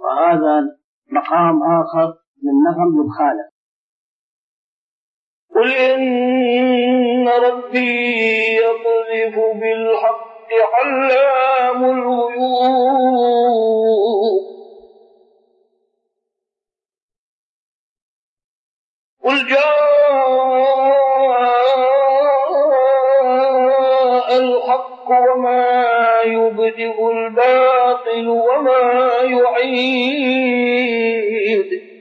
وهذا مقام آخر من نفهم للخالق. قل إن ربي يقذف بالحق علام الغيوب. قل جاء الحق وما يبدئ الباطل وما يعيد.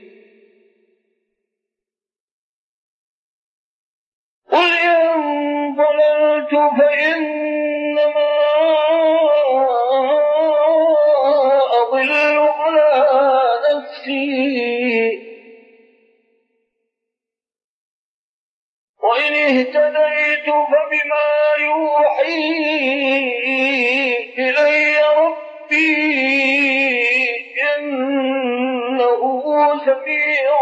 قل إن ضللت فإنما أضل على نفسي وإن اهتديت فبما يوحي إلي ربي إنه سميع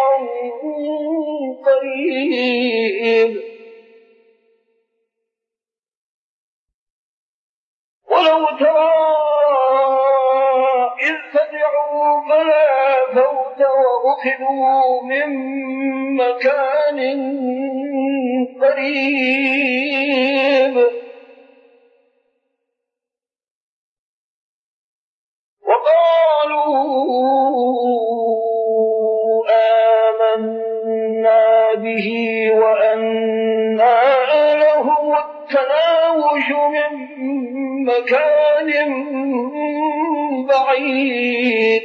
قريب. ولو ترى إذ فزعوا فلا فوت وأخذوا من مكان قريب وقالوا آمنا به وأنى لهم التناوش من مكان بعيد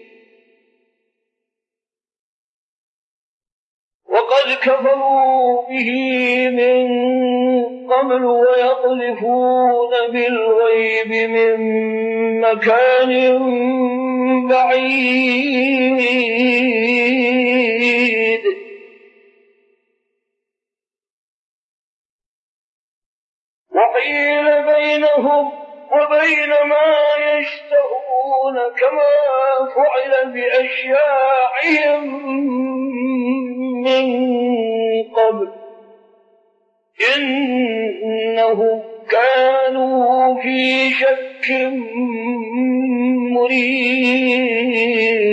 وقد كفروا به من قبل ويقذفون بالغيب من مكان بعيد. وحيل بينهم وبين ما يشتهون كما فعل بأشياعهم من قبل إنهم كانوا في شك مريب.